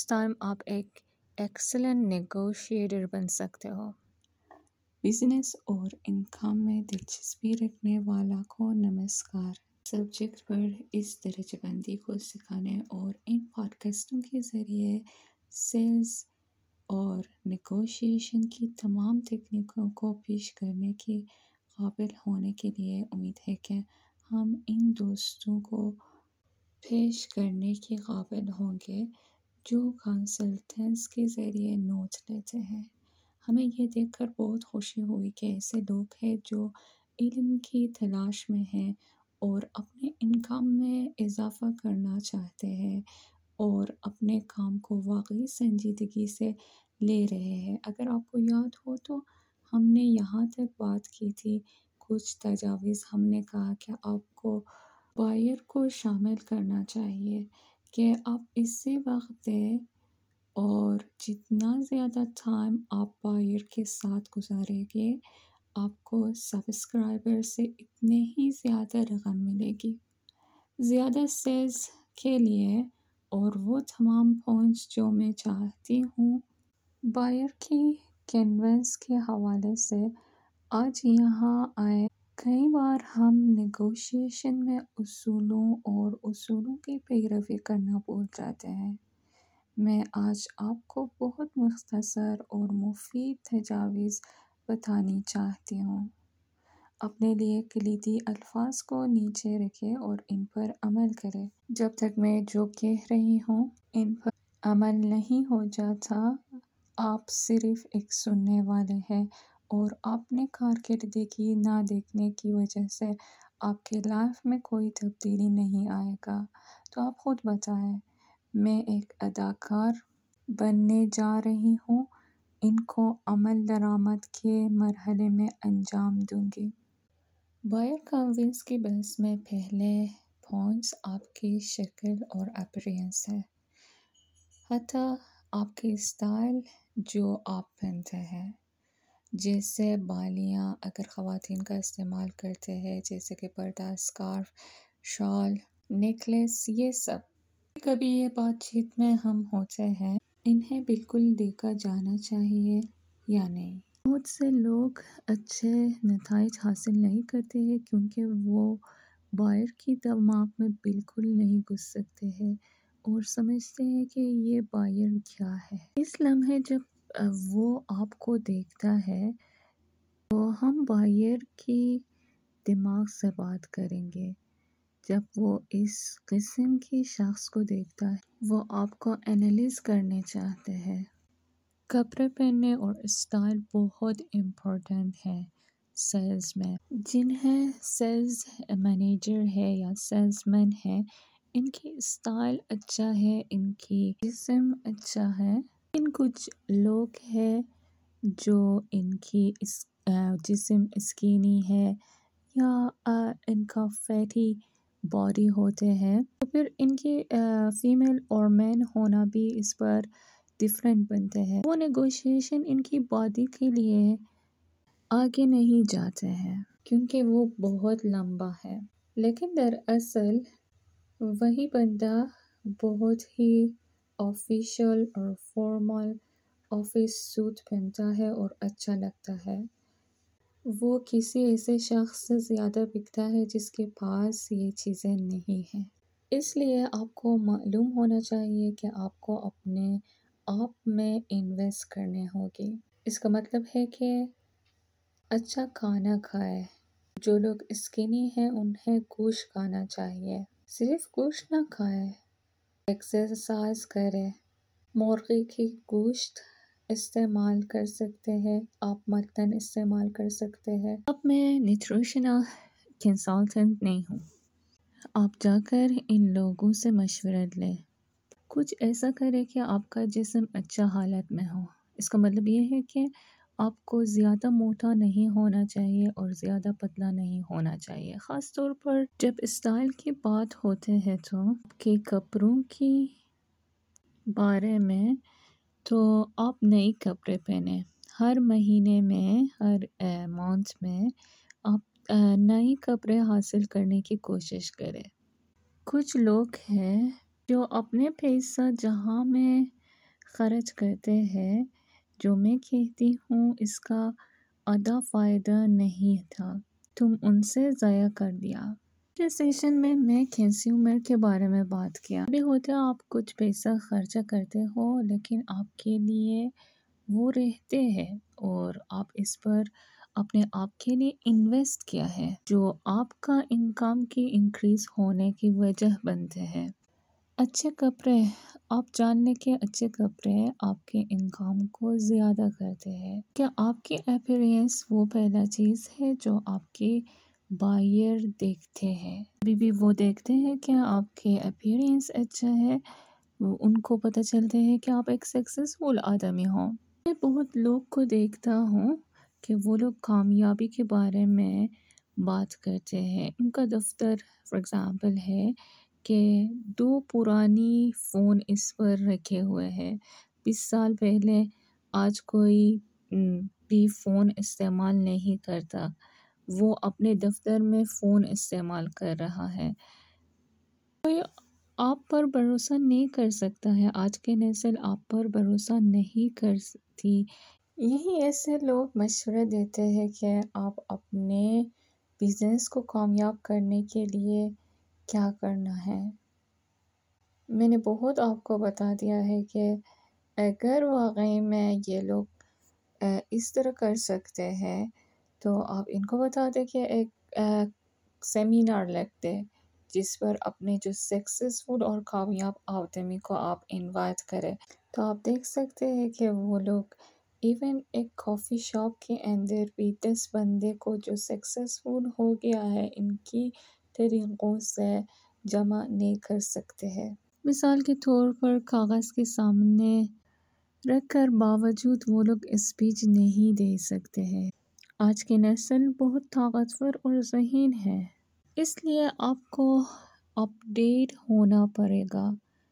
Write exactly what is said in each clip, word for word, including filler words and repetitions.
اس time آپ ایک excellent negotiator بن سکتے ہو۔ بزنس اور انکم میں دلچسپی رکھنے والا کو نمسکار۔ سبجیکٹ پر اس درجہ بندی کو سکھانے اور ان پوڈکاسٹوں کے ذریعے سیلز اور نیگوشیشن کی تمام تکنیکوں کو پیش کرنے کے قابل ہونے کے لیے امید ہے کہ ہم ان دوستوں کو پیش کرنے کے قابل ہوں گے جو کنسلٹنٹس کے ذریعے نوٹس لیتے ہیں۔ ہمیں یہ دیکھ کر بہت خوشی ہوئی کہ ایسے لوگ ہیں جو علم کی تلاش میں ہیں اور اپنے انکم میں اضافہ کرنا چاہتے ہیں اور اپنے کام کو واقعی سنجیدگی سے لے رہے ہیں۔ اگر آپ کو یاد ہو تو ہم نے یہاں تک بات کی تھی کچھ تجاویز۔ ہم نے کہا کہ آپ کو بائر کو شامل کرنا چاہیے کہ آپ اس سے وقت دیں اور جتنا زیادہ ٹائم آپ بائر کے ساتھ گزاریں گے آپ کو سبسکرائبر سے اتنے ہی زیادہ رقم ملے گی۔ زیادہ سیلز کے لیے اور وہ تمام پوائنٹس جو میں چاہتی ہوں بائر کی کنوینس کے حوالے سے آج یہاں آئے۔ کئی بار ہم نیگوشیشن میں اصولوں اور اصولوں کی پیروی کرنا بھول جاتے ہیں۔ میں آج آپ کو بہت مختصر اور مفید تجاویز بتانی چاہتی ہوں۔ اپنے لیے کلیدی الفاظ کو نیچے رکھیں اور ان پر عمل کریں۔ جب تک میں جو کہہ رہی ہوں ان پر عمل نہیں ہو جاتا آپ صرف ایک سننے والے ہیں اور اپنے کارکردگی نہ دیکھنے کی وجہ سے آپ کے لائف میں کوئی تبدیلی نہیں آئے گا۔ تو آپ خود بتائیں۔ میں ایک اداکار بننے جا رہی ہوں، ان کو عمل درآمد کے مرحلے میں انجام دوں گی۔ بائر کنوینس کی بحث میں پہلے پوائنٹس آپ کی شکل اور اپیرنس ہے، حتیٰ آپ کی اسٹائل جو آپ پہنتے ہیں، جیسے بالیاں اگر خواتین کا استعمال کرتے ہیں جیسے کہ پردہ، اسکارف، شال، نیکلیس، یہ سب۔ کبھی یہ بات چیت میں ہم ہوتے ہیں انہیں بالکل دیکھا جانا چاہیے یا نہیں۔ بہت سے لوگ اچھے نتائج حاصل نہیں کرتے ہیں کیونکہ وہ بائر کی دماغ میں بالکل نہیں گھس سکتے ہیں اور سمجھتے ہیں کہ یہ بائر کیا ہے۔ اس لمحے جب وہ آپ کو دیکھتا ہے تو ہم بائر کی دماغ سے بات کریں گے۔ جب وہ اس قسم کی شخص کو دیکھتا ہے وہ آپ کو انالائز کرنے چاہتے ہیں۔ کپڑے پہننے اور اسٹائل بہت امپورٹنٹ ہے سیلز میں۔ جنہیں سیلز مینیجر ہے یا سیلز مین ہے ان کی اسٹائل اچھا ہے، ان کی جسم اچھا ہے۔ لیکن کچھ لوگ ہیں جو ان کی جسم اسکینی ہے یا ان کا فیٹی باڈی ہوتے ہیں تو پھر ان کی فیمیل اور مین ہونا بھی اس پر ڈفرینٹ بنتے ہیں۔ وہ نیگوشیشن ان کی باڈی کے لیے آگے نہیں جاتے ہیں کیونکہ وہ بہت لمبا ہے، لیکن دراصل وہی بندہ بہت ہی آفیشل اور فارمل آفس سوٹ پہنتا ہے اور اچھا لگتا ہے۔ وہ کسی ایسے شخص سے زیادہ بکتا ہے جس کے پاس یہ چیزیں نہیں ہیں۔ اس لیے آپ کو معلوم ہونا چاہیے کہ آپ کو اپنے آپ میں انویسٹ کرنے ہوگی۔ اس کا مطلب ہے کہ اچھا کھانا کھائیں۔ جو لوگ اسکینی ہیں انہیں گوشت کھانا چاہیے۔ صرف گوشت نہ کھائیں، ایکسرسائز کریں۔ مرغی کی گوشت استعمال کر سکتے ہیں، آپ مٹن استعمال کر سکتے ہیں۔ اب میں نیوٹریشنل کنسلٹنٹ نہیں ہوں۔ آپ جا کر ان لوگوں سے مشورہ لیں۔ کچھ ایسا کریں کہ آپ کا جسم اچھا حالت میں ہو۔ اس کا مطلب یہ ہے کہ آپ کو زیادہ موٹا نہیں ہونا چاہیے اور زیادہ پتلا نہیں ہونا چاہیے۔ خاص طور پر جب اسٹائل کی بات ہوتے ہے تو آپ کے کپڑوں کی بارے میں تو آپ نئے کپڑے پہنیں۔ ہر مہینے میں ہر منتھ میں آپ نئے کپڑے حاصل کرنے کی کوشش کریں۔ کچھ لوگ ہیں جو اپنے پیسہ جہاں میں خرچ کرتے ہیں جو میں کہتی ہوں اس کا آدھا فائدہ نہیں تھا، تم ان سے ضائع کر دیا۔ اس سیشن میں میں کنزیومر کے بارے میں بات کیا۔ بھی ہوتا ہے آپ کچھ پیسہ خرچہ کرتے ہو لیکن آپ کے لیے وہ رہتے ہیں اور آپ اس پر اپنے آپ کے لیے انویسٹ کیا ہے جو آپ کا انکم کی انکریز ہونے کی وجہ بنتے ہیں۔ اچھے کپڑے، آپ جاننے کے اچھے کپڑے آپ کے انکم کو زیادہ کرتے ہیں۔ کیا آپ کی اپیرنس وہ پہلا چیز ہے جو آپ کے بائر دیکھتے ہیں؟ ابھی بھی وہ دیکھتے ہیں کہ آپ کے اپیرنس اچھا ہے، ان کو پتہ چلتے ہیں کہ آپ ایک سکسیسفل آدمی ہوں۔ میں بہت لوگ کو دیکھتا ہوں کہ وہ لوگ کامیابی کے بارے میں بات کرتے ہیں۔ ان کا دفتر فار ایگزامپل ہے کہ دو پرانی فون اس پر رکھے ہوئے ہیں، بیس سال پہلے آج کوئی بھی فون استعمال نہیں کرتا، وہ اپنے دفتر میں فون استعمال کر رہا ہے۔ کوئی آپ پر بھروسہ نہیں کر سکتا ہے، آج کے نسل آپ پر بھروسہ نہیں کرتی۔ یہی ایسے لوگ مشورہ دیتے ہیں کہ آپ اپنے بزنس کو کامیاب کرنے کے لیے کیا کرنا ہے۔ میں نے بہت آپ کو بتا دیا ہے کہ اگر واقعی میں یہ لوگ اس طرح کر سکتے ہیں تو آپ ان کو بتا دیں کہ ایک سیمینار لگ دیں جس پر اپنے جو سکسیسفل اور کامیاب آدمی کو آپ انوائٹ کریں، تو آپ دیکھ سکتے ہیں کہ وہ لوگ ایون ایک کافی شاپ کے اندر بھی دس بندے کو جو سکسیسفل ہو گیا ہے ان کی طریقوں سے جمع نہیں کر سکتے ہیں۔ مثال کے طور پر کاغذ کے سامنے رکھ کر باوجود وہ لوگ اسپیچ نہیں دے سکتے ہیں۔ آج کی نسل بہت طاقتور اور ذہین ہے، اس لیے آپ کو اپ ڈیٹ ہونا پڑے گا۔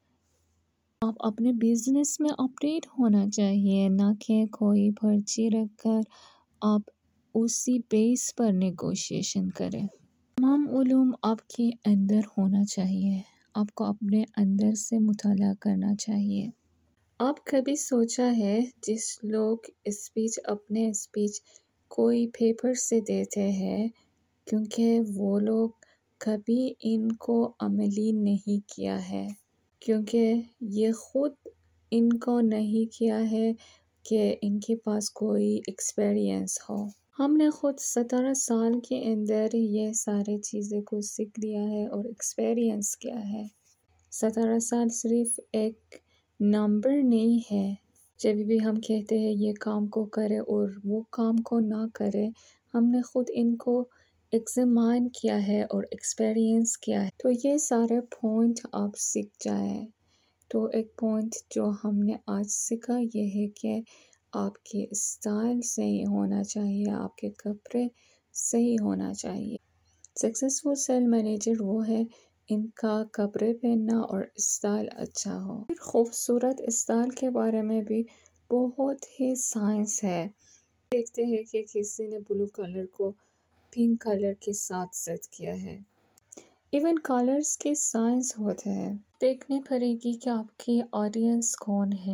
آپ اپنے بزنس میں اپ ڈیٹ ہونا چاہیے، نہ کہ کوئی پرچی رکھ کر آپ اسی بیس پر نیگوشیشن کریں۔ تمام علوم آپ کے اندر ہونا چاہیے، آپ کو اپنے اندر سے مطالعہ کرنا چاہیے۔ آپ کبھی سوچا ہے جس لوگ اسپیچ اپنے اسپیچ کوئی پیپر سے دیتے ہیں کیونکہ وہ لوگ کبھی ان کو عملی نہیں کیا ہے، کیونکہ یہ خود ان کو نہیں کیا ہے کہ ان کے پاس کوئی ایکسپیرینس ہو۔ ہم نے خود سترہ سال کے اندر یہ سارے چیزیں کو سیکھ لیا ہے اور ایکسپیرینس کیا ہے۔ سترہ سال صرف ایک نمبر نہیں ہے۔ جب بھی ہم کہتے ہیں یہ کام کو کرے اور وہ کام کو نہ کرے، ہم نے خود ان کو ایگزامائن کیا ہے اور ایکسپیرینس کیا ہے، تو یہ سارے پوائنٹ آپ سیکھ جائیں۔ تو ایک پوائنٹ جو ہم نے آج سیکھا یہ ہے کہ آپ کے اسٹائل صحیح ہونا چاہیے، آپ کے کپڑے صحیح ہونا چاہیے۔ سکسیسفل سیل مینیجر وہ ہے ان کا کپڑے پہننا اور اسٹائل اچھا ہو۔ پھر خوبصورت اسٹائل کے بارے میں بھی بہت ہی سائنس ہے۔ دیکھتے ہیں کہ کسی نے بلو کلر کو پنک کلر کے ساتھ سیٹ کیا ہے۔ ایون کلرز کے سائنس ہوتے ہیں۔ دیکھنے پڑے گی کہ آپ کی آڈینس کون ہے،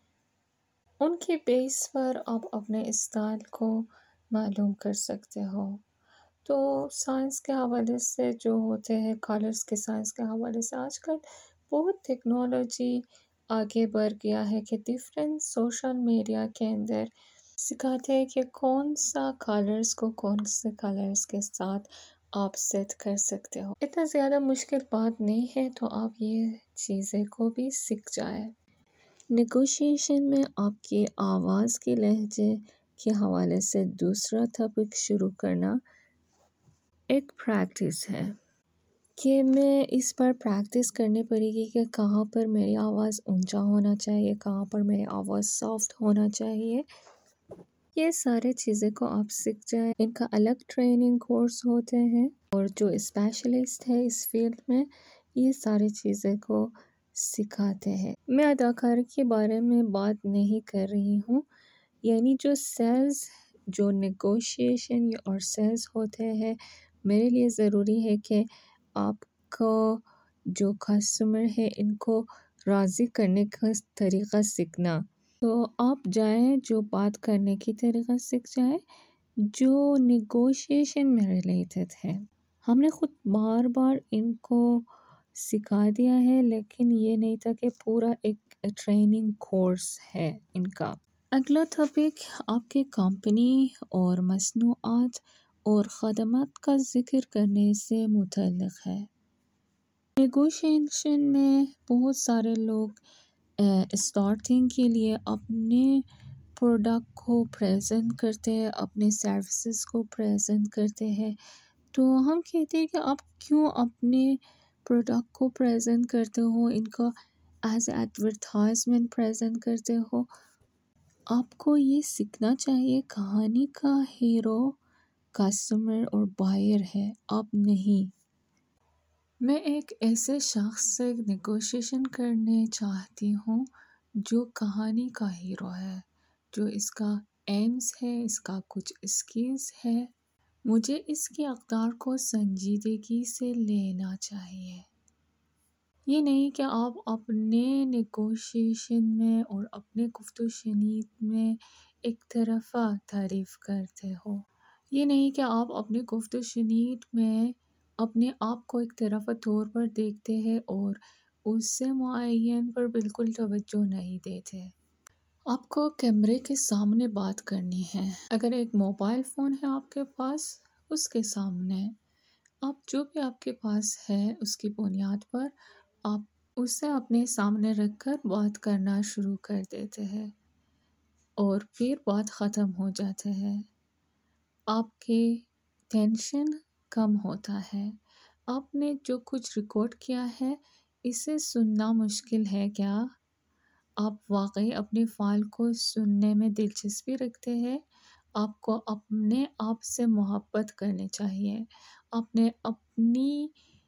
ان کے بیس پر آپ اپنے اسٹائل کو معلوم کر سکتے ہو۔ تو سائنس کے حوالے سے جو ہوتے ہیں، کلرز کے سائنس کے حوالے سے آج کل بہت ٹیکنالوجی آگے بڑھ گیا ہے کہ ڈفرینٹ سوشل میڈیا کے اندر سکھاتے ہیں کہ کون سا کلرز کو کون سے کلرز کے ساتھ آپ سیٹ کر سکتے ہو۔ اتنا زیادہ مشکل بات نہیں ہے، تو آپ یہ چیزیں کو بھی سیکھ جائیں۔ نیگوشیشن میں آپ کی آواز کے لہجے کے حوالے سے دوسرا ٹاپک شروع کرنا ایک پریکٹس ہے کہ میں اس پر پریکٹس کرنی پڑے گی کہ کہاں پر میری آواز اونچا ہونا چاہیے، کہاں پر میری آواز سافٹ ہونا چاہیے۔ یہ سارے چیزیں کو آپ سیکھ جائیں۔ ان کا الگ ٹریننگ کورس ہوتے ہیں اور جو اسپیشلسٹ ہے اس فیلڈ میں یہ ساری چیزیں کو سکھاتے ہیں۔ میں اداکاری کے بارے میں بات نہیں کر رہی ہوں، یعنی جو سیلز جو نیگوشیشن اور سیلز ہوتے ہیں، میرے لیے ضروری ہے کہ آپ کو جو کسٹمر ہے ان کو راضی کرنے کا طریقہ سیکھنا. تو آپ جائیں جو بات کرنے کی طریقہ سیکھ جائیں جو نیگوشیشن میں ریلیٹڈ ہے. ہم نے خود بار بار ان کو سکھا دیا ہے لیکن یہ نہیں تھا کہ پورا ایک ٹریننگ کورس ہے ان کا. اگلا ٹاپک آپ کے کمپنی اور مصنوعات اور خدمات کا ذکر کرنے سے متعلق ہے. نیگوشیشن میں بہت سارے لوگ اسٹارٹنگ کے لیے اپنے پروڈکٹ کو پریزنٹ کرتے ہیں، اپنے سروسز کو پریزنٹ کرتے ہیں. تو ہم کہتے ہیں کہ آپ کیوں اپنے پروڈکٹ کو پریزنٹ کرتے ہو، ان کا ایز ایڈورٹائزمنٹ پریزنٹ کرتے ہو. آپ کو یہ سیکھنا چاہیے کہانی کا ہیرو کسٹمر اور بائر ہے، آپ نہیں. میں ایک ایسے شخص سے نیگوشیشن کرنے چاہتی ہوں جو کہانی کا ہیرو ہے، جو اس کا ایمز ہے، اس کا کچھ اسکلز ہے. مجھے اس کی اقدار کو سنجیدگی سے لینا چاہیے. یہ نہیں کہ آپ اپنے نیگوشیشن میں اور اپنے گفت و شنید میں ایک طرفہ تعریف کرتے ہو. یہ نہیں کہ آپ اپنے گفت و شنید میں اپنے آپ کو ایک طرفہ طور پر دیکھتے ہیں اور اس سے معین پر بالکل توجہ نہیں دیتے. آپ کو کیمرے کے سامنے بات کرنی ہے. اگر ایک موبائل فون ہے آپ کے پاس، اس کے سامنے آپ جو بھی آپ کے پاس ہے اس کی بنیاد پر آپ اسے اپنے سامنے رکھ کر بات کرنا شروع کر دیتے ہیں اور پھر بات ختم ہو جاتے ہیں. آپ کے ٹینشن کم ہوتا ہے. آپ نے جو کچھ ریکارڈ کیا ہے اسے سننا مشکل ہے کیا؟ آپ واقعی اپنے فائل کو سننے میں دلچسپی رکھتے ہیں. آپ کو اپنے آپ سے محبت کرنی چاہیے. آپ نے اپنی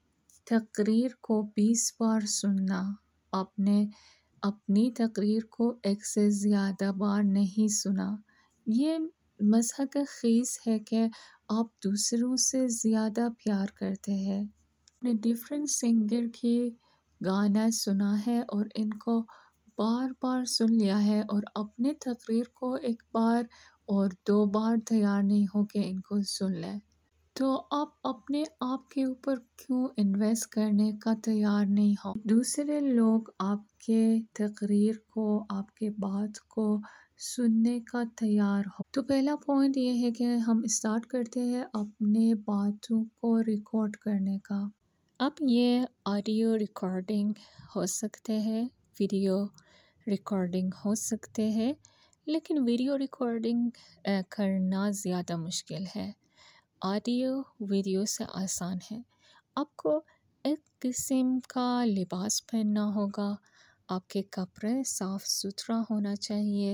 تقریر کو بیس بار سننا. آپ نے اپنی تقریر کو ایک سے زیادہ بار نہیں سنا. یہ مضحک خیز ہے کہ آپ دوسروں سے زیادہ پیار کرتے ہیں. آپ نے ڈیفرنٹ سنگر کی گانا سنا ہے اور ان کو بار بار سن لیا ہے اور اپنے تقریر کو ایک بار اور دو بار تیار نہیں ہو کہ ان کو سن لیں. تو آپ اپنے آپ کے اوپر کیوں انویسٹ کرنے کا تیار نہیں ہو؟ دوسرے لوگ آپ کے تقریر کو، آپ کے بات کو سننے کا تیار ہو. تو پہلا پوائنٹ یہ ہے کہ ہم اسٹارٹ کرتے ہیں اپنے باتوں کو ریکارڈ کرنے کا. اب یہ آڈیو ریکارڈنگ ہو سکتے ہیں، ویڈیو ریکارڈنگ ہو سکتے ہیں، لیکن ویڈیو ریکارڈنگ کرنا زیادہ مشکل ہے. آڈیو ویڈیو سے آسان ہے. آپ کو ایک قسم کا لباس پہننا ہوگا. آپ کے کپڑے صاف ستھرا ہونا چاہیے.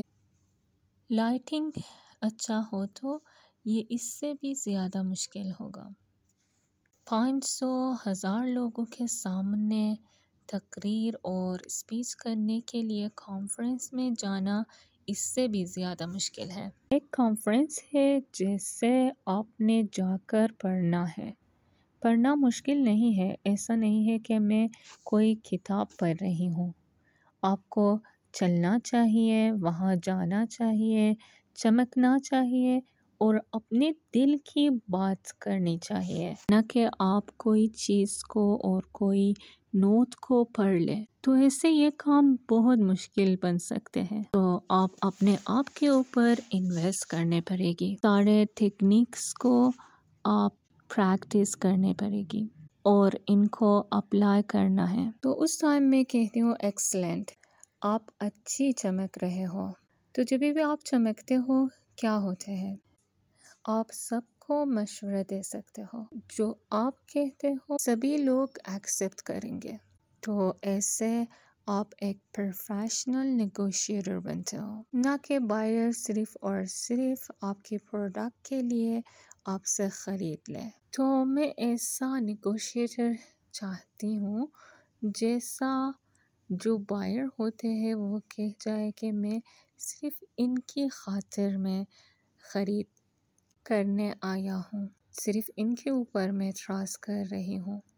لائٹنگ اچھا ہو تو یہ اس سے بھی زیادہ مشکل ہوگا. پانچ سو ہزار لوگوں کے سامنے تقریر اور اسپیچ کرنے کے لیے کانفرنس میں جانا اس سے بھی زیادہ مشکل ہے. ایک کانفرنس ہے جسے آپ نے جا کر پڑھنا ہے. پڑھنا مشکل نہیں ہے. ایسا نہیں ہے کہ میں کوئی کتاب پڑھ رہی ہوں. آپ کو چلنا چاہیے، وہاں جانا چاہیے، چمکنا چاہیے اور اپنے دل کی بات کرنی چاہیے، نہ کہ آپ کوئی چیز کو اور کوئی نوٹ کو پڑھ لیں. تو ایسے یہ کام بہت مشکل بن سکتے ہیں. تو آپ اپنے آپ کے اوپر انویسٹ کرنے پڑے گی. سارے ٹیکنیکس کو آپ پریکٹس کرنے پڑے گی اور ان کو اپلائی کرنا ہے. تو اس ٹائم میں کہتی ہوں ایکسلنٹ، آپ اچھی چمک رہے ہو. تو جب بھی آپ چمکتے ہو کیا ہوتے ہیں؟ آپ سب کو مشورہ دے سکتے ہو. جو آپ کہتے ہو سبھی لوگ ایکسیپٹ کریں گے. تو ایسے آپ ایک پروفیشنل نیگوشیٹر بنتے ہو، نہ کہ بائر صرف اور صرف آپ کے پروڈکٹ کے لیے آپ سے خرید لے. تو میں ایسا نیگوشیٹر چاہتی ہوں جیسا جو بائر ہوتے ہیں وہ کہہ جائے کہ میں صرف ان کی خاطر میں خرید کرنے آیا ہوں، صرف ان کے اوپر میں ٹرسٹ کر رہی ہوں.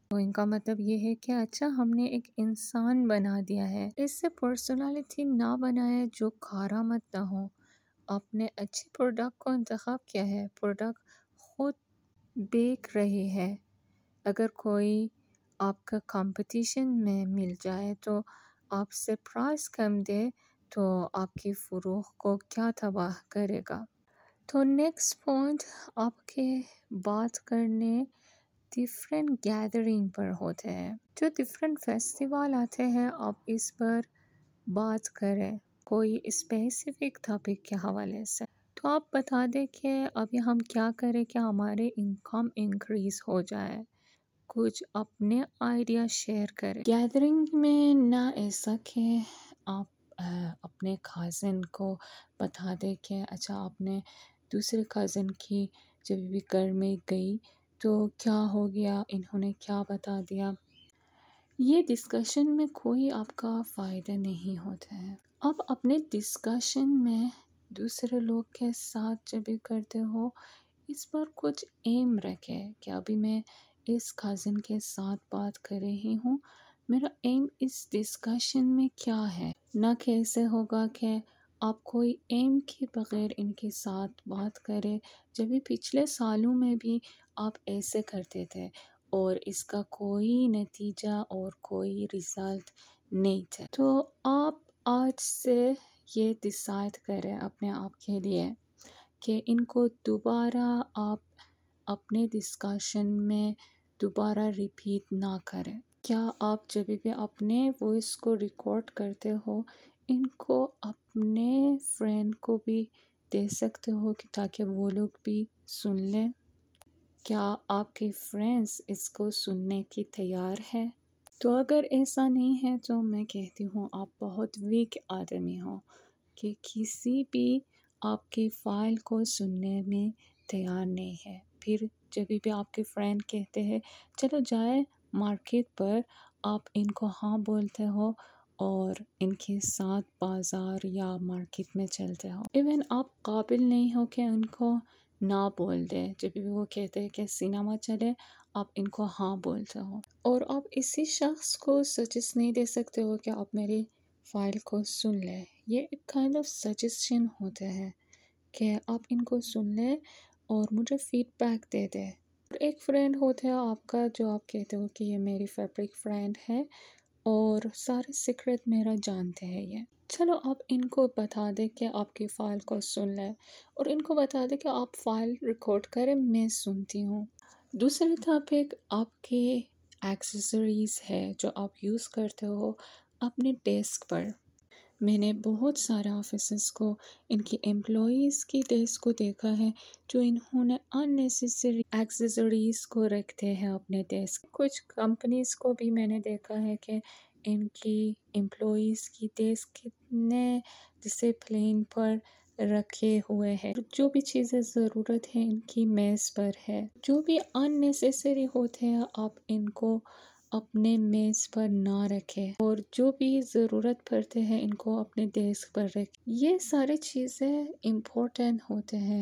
تو ان کا مطلب یہ ہے کہ اچھا ہم نے ایک انسان بنا دیا ہے، اس سے پرسنالٹی نہ بنائے جو کھارا مت نہ ہو۔ اپنے اچھے پروڈکٹ کو انتخاب کیا ہے، پروڈکٹ خود بیک رہی ہے۔ اگر کوئی آپ کا کمپٹیشن میں مل جائے تو آپ سے پرائس کم دے تو آپ کی فروخت کو کیا تباہ کرے گا۔ تو نیکسٹ پوائنٹ آپ کے بات کرنے ڈفرینٹ گیدرنگ پر ہوتے ہیں، جو ڈفرینٹ فیسٹیول آتے ہیں آپ اس پر بات کریں کوئی اسپیسیفک ٹاپک کے حوالے سے، تو آپ بتا دیں کہ ابھی ہم کیا کریں کہ ہمارے انکم انکریز ہو جائے، کچھ اپنے آئیڈیا شیئر کریں۔ گیدرنگ میں نہ ایسا کہ آپ اپنے کازن کو بتا دیں کہ اچھا آپ نے دوسرے کازن کی جب بھی گھر میں گئی تو کیا ہو گیا، انہوں نے کیا بتا دیا، یہ ڈسکشن میں کوئی آپ کا فائدہ نہیں ہوتا ہے۔ آپ اپنے ڈسکشن میں دوسرے لوگ کے ساتھ جب بھی کرتے ہو اس پر کچھ ایم رکھے کہ ابھی میں اس کازن کے ساتھ بات کر رہی ہوں، میرا ایم اس ڈسکشن میں کیا ہے، نہ کہ ایسے ہوگا کہ آپ کوئی ایم کے بغیر ان کے ساتھ بات کریں، جب بھی پچھلے سالوں میں بھی آپ ایسے کرتے تھے اور اس کا کوئی نتیجہ اور کوئی رزلٹ نہیں تھا۔ تو آپ آج سے یہ ڈیسائیڈ کریں اپنے آپ کے لیے کہ ان کو دوبارہ آپ اپنے ڈسکشن میں دوبارہ ریپیٹ نہ کریں۔ کیا آپ جب بھی اپنے وائس کو ریکارڈ کرتے ہو ان کو اپنے فرینڈ کو بھی دے سکتے ہو کہ تاکہ وہ لوگ بھی سن لیں؟ کیا آپ کے فرینڈس اس کو سننے کی تیار ہے؟ تو اگر ایسا نہیں ہے تو میں کہتی ہوں آپ بہت ویک آدمی ہو کہ کسی بھی آپ کی فائل کو سننے میں تیار نہیں ہے۔ پھر جب بھی آپ کے فرینڈ کہتے ہیں چلو جائے مارکیٹ پر، آپ ان کو ہاں بولتے ہو اور ان کے ساتھ بازار یا مارکیٹ میں چلتے ہو۔ ایون آپ قابل نہیں ہو کہ ان کو نہ بول دے، جب بھی وہ کہتے ہیں کہ سینما چلے آپ ان کو ہاں بولتے ہو، اور آپ اسی شخص کو سجیسٹ نہیں دے سکتے ہو کہ آپ میری فائل کو سن لیں۔ یہ ایک کائنڈ آف سجیشن ہوتے ہیں کہ آپ ان کو سن لیں اور مجھے فیڈ بیک دے دیں۔ ایک فرینڈ ہوتا ہے آپ کا جو آپ کہتے ہو کہ یہ میری فیوریٹ فرینڈ ہے اور سارے سیکرٹ میرا جانتے ہیں یہ، چلو آپ ان کو بتا دیں کہ آپ کی فائل کو سن لیں اور ان کو بتا دیں کہ آپ فائل ریکارڈ کریں، میں سنتی ہوں۔ دوسری ٹاپک آپ کے ایکسیسریز ہے جو آپ یوز کرتے ہو اپنے ڈیسک پر۔ میں نے بہت سارے آفیسز کو ان کی امپلائیز کی ڈیسک کو دیکھا ہے جو انہوں نے اننیسیسری ایکسیسریز کو رکھتے ہیں اپنے ڈیسک۔ کچھ کمپنیز کو بھی میں نے دیکھا ہے کہ ان کی امپلائیز کی ڈیسک کتنے ڈسپلین پر رکھے ہوئے ہیں، جو بھی چیزیں ضرورت ہے ان کی میز پر ہے، جو بھی اننیسیسری ہوتے ہیں آپ ان کو اپنے میز پر نہ رکھیں اور جو بھی ضرورت پڑتے ہیں ان کو اپنے ڈیسک پر رکھیں۔ یہ سارے چیزیں امپورٹنٹ ہوتے ہیں۔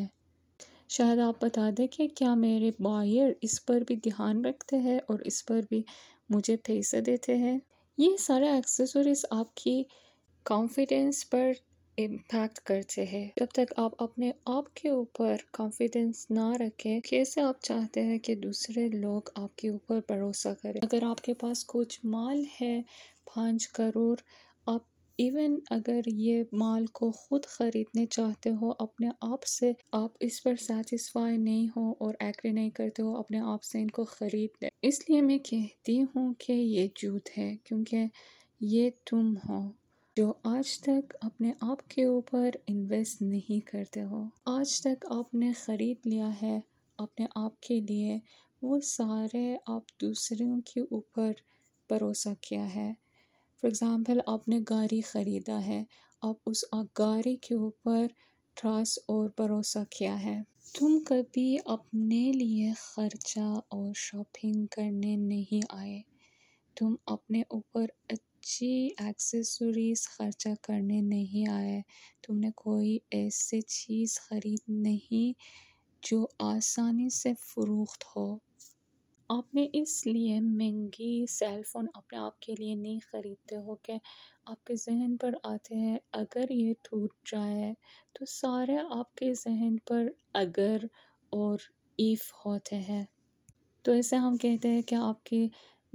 شاید آپ بتا دیں کہ کیا میرے بائر اس پر بھی دھیان رکھتے ہیں اور اس پر بھی مجھے پیسے دیتے ہیں؟ یہ سارے ایکسیسریز آپ کی کانفیڈنس پر امپیکٹ کرتے ہیں۔ جب تک آپ اپنے آپ کے اوپر کانفیڈنس نہ رکھیں، کیسے آپ چاہتے ہیں کہ دوسرے لوگ آپ کے اوپر بھروسہ کریں؟ اگر آپ کے پاس کچھ مال ہے پانچ کروڑ، آپ ایون اگر یہ مال کو خود خریدنے چاہتے ہو اپنے آپ سے، آپ اس پر سیٹسفائی نہیں ہو اور ایگری نہیں کرتے ہو اپنے آپ سے ان کو خرید لیں۔ اس لیے میں کہتی ہوں کہ یہ جھوٹ ہے، کیونکہ یہ تم ہو جو آج تک اپنے آپ کے اوپر انویسٹ نہیں کرتے ہو۔ آج تک آپ نے خرید لیا ہے اپنے آپ کے لیے، وہ سارے آپ دوسروں کے اوپر بھروسہ کیا ہے۔ فار ایگزامپل آپ نے گاڑی خریدا ہے، آپ اس گاڑی کے اوپر ٹرسٹ اور بھروسہ کیا ہے۔ تم کبھی اپنے لیے خرچہ اور شاپنگ کرنے نہیں آئے، تم اپنے اوپر اچھی ایکسیسریز خرچہ کرنے نہیں آئے، تم نے کوئی ایسی چیز خرید نہیں جو آسانی سے فروخت ہو۔ آپ نے اس لیے مہنگی سیل فون اپنے آپ کے لیے نہیں خریدتے ہو کہ آپ کے ذہن پر آتے ہیں اگر یہ ٹوٹ جائے تو سارے آپ کے ذہن پر اگر اور ایف ہوتے ہیں، تو اسے ہم کہتے ہیں کہ آپ کے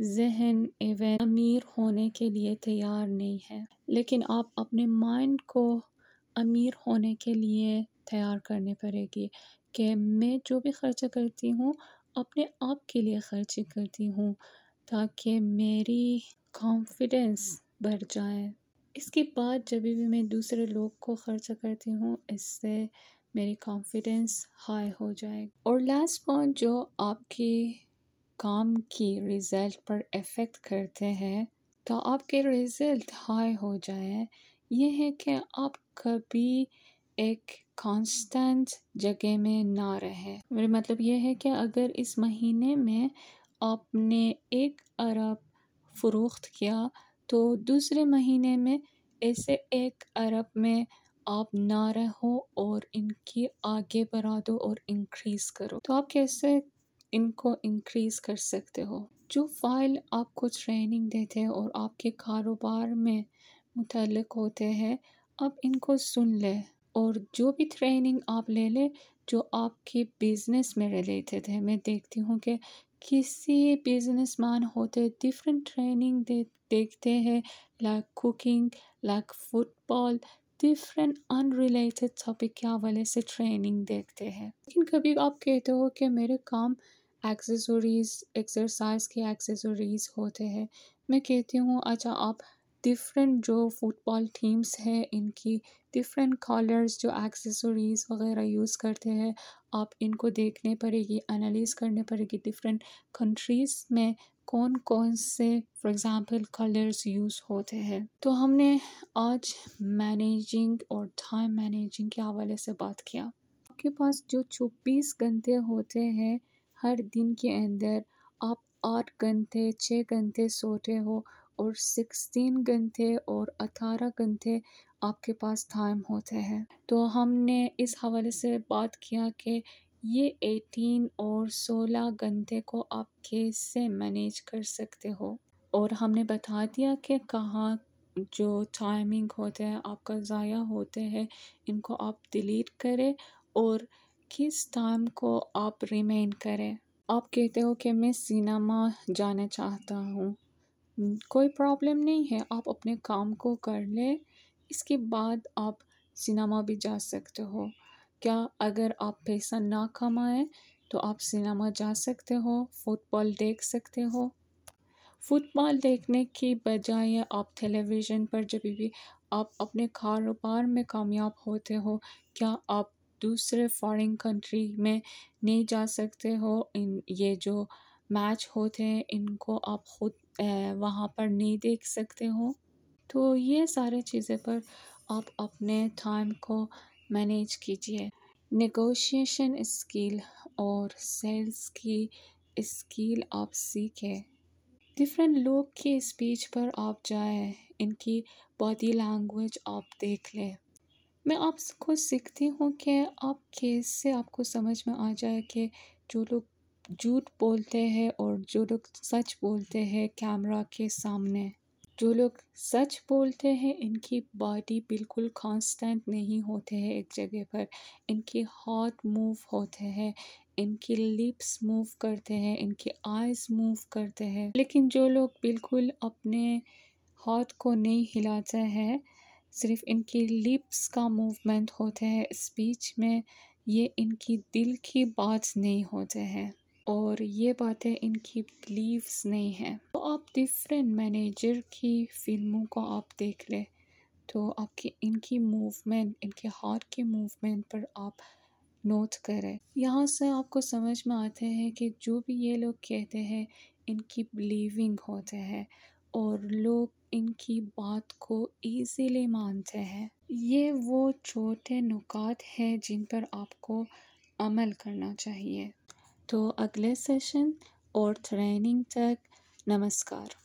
ذہن ایون امیر ہونے کے لیے تیار نہیں ہے، لیکن آپ اپنے مائنڈ کو امیر ہونے کے لیے تیار کرنے پڑے گی کہ میں جو بھی خرچہ کرتی ہوں اپنے آپ کے لیے خرچی کرتی ہوں تاکہ میری کانفیڈنس بڑھ جائے۔ اس کے بعد جب بھی میں دوسرے لوگ کو خرچہ کرتی ہوں اس سے میری کانفیڈنس ہائی ہو جائے۔ اور لاسٹ پوائنٹ جو آپ کی کام کی رزلٹ پر افیکٹ کرتے ہیں تو آپ کے رزلٹ ہائی ہو جائے، یہ ہے کہ آپ کبھی ایک کانسٹنٹ جگہ میں نہ رہے۔ میرا مطلب یہ ہے کہ اگر اس مہینے میں آپ نے ایک ارب فروخت کیا تو دوسرے مہینے میں ایسے ایک ارب میں آپ نہ رہو اور ان کی آگے بڑھا دو اور انکریز کرو۔ تو آپ کیسے ان کو انکریز کر سکتے ہو؟ جو فائل آپ کو ٹریننگ دیتے ہیں اور آپ کے کاروبار میں متعلق ہوتے ہیں آپ ان کو سن لیں، اور جو بھی ٹریننگ آپ لے لیں جو آپ کے بزنس میں ریلیٹڈ ہے۔ میں دیکھتی ہوں کہ کسی بزنس مین ہوتے ڈفرینٹ ٹریننگ دے دیکھتے ہیں like cooking, like football, different unrelated topic کے حوالے سے ٹریننگ دیکھتے ہیں۔ لیکن کبھی آپ کہتے ہو کہ میرے کام ایکسیسریز ایکسرسائز کے ایکسیسریز ہوتے ہیں، میں کہتی ہوں اچھا آپ ڈفرینٹ جو فٹ بال ٹیمز ہے ان کی ڈفرینٹ کالرز جو ایکسیسریز وغیرہ یوز کرتے ہیں آپ ان کو دیکھنے پڑے گی، انالائز کرنے پڑے گی ڈفرینٹ کنٹریز میں کون کون سے فار ایگزامپل کلرز یوز ہوتے ہیں۔ تو ہم نے آج مینیجنگ اور ٹائم مینیجنگ کے حوالے سے بات کیا۔ آپ کے پاس جو چوبیس گھنٹے ہوتے ہیں ہر دن کے اندر آپ آٹھ گھنٹے چھ گھنٹے سوتے ہو اور سکسٹین گھنٹے اور اٹھارہ گھنٹے آپ کے پاس ٹائم ہوتے ہیں۔ تو ہم نے اس حوالے سے بات کیا کہ یہ ایٹین اور سولہ گھنٹے کو آپ کیسے مینیج کر سکتے ہو، اور ہم نے بتا دیا کہ کہاں جو ٹائمنگ ہوتے ہیں آپ کا ضائع ہوتے ہیں ان کو آپ ڈیلیٹ کریں اور کس ٹائم کو آپ ریمین کریں۔ آپ کہتے ہو کہ میں سینما جانا چاہتا ہوں، کوئی پرابلم نہیں ہے، آپ اپنے کام کو کر لیں، اس کے بعد آپ سینما بھی جا سکتے ہو۔ کیا اگر آپ پیسہ نہ کمائیں تو آپ سینما جا سکتے ہو، فٹ بال دیکھ سکتے ہو۔ فٹ بال دیکھنے کی بجائے آپ ٹیلی ویژن پر جب بھی آپ اپنے کاروبار میں کامیاب ہوتے ہو کیا آپ دوسرے فارن کنٹری میں نہیں جا سکتے ہو؟ ان یہ جو میچ ہوتے ہیں ان کو آپ خود وہاں پر نہیں دیکھ سکتے ہو؟ تو یہ سارے چیزیں پر آپ اپنے ٹائم کو مینیج کیجئے۔ نیگوشیشن اسکل اور سیلز کی اسکل آپ سیکھیں۔ ڈفرینٹ لوگ کی اسپیچ پر آپ جائیں، ان کی باڈی لینگویج آپ دیکھ لیں۔ میں آپ کو سیکھتی ہوں کہ آپ کیسے آپ کو سمجھ میں آ جائے کہ جو لوگ جھوٹ بولتے ہیں اور جو لوگ سچ بولتے ہیں کیمرہ کے سامنے۔ جو لوگ سچ بولتے ہیں ان کی باڈی بالکل کانسٹنٹ نہیں ہوتے ہیں ایک جگہ پر، ان کی ہاتھ موو ہوتے ہیں، ان کی لپس موو کرتے ہیں، ان کی آئیز موو کرتے ہیں۔ لیکن جو لوگ بالکل اپنے ہاتھ کو نہیں ہلاتے ہیں، صرف ان کی لپس کا موومنٹ ہوتے ہیں اسپیچ میں، یہ ان کی دل کی بات نہیں ہوتے ہیں اور یہ باتیں ان کی بلیفز نہیں ہیں۔ تو آپ ڈفرینٹ مینیجر کی فلموں کو آپ دیکھ لیں تو آپ کی ان کی موومنٹ، ان کے ہاتھ کے موومنٹ پر آپ نوٹ کریں۔ یہاں سے آپ کو سمجھ میں آتے ہیں کہ جو بھی یہ لوگ کہتے ہیں ان کی بلیونگ ہوتے ہیں اور لوگ ان کی بات کو ایزیلی مانتے ہیں۔ یہ وہ چھوٹے نکات ہیں جن پر آپ کو عمل کرنا چاہیے۔ تو اگلے سیشن اور ٹریننگ تک نمسکار۔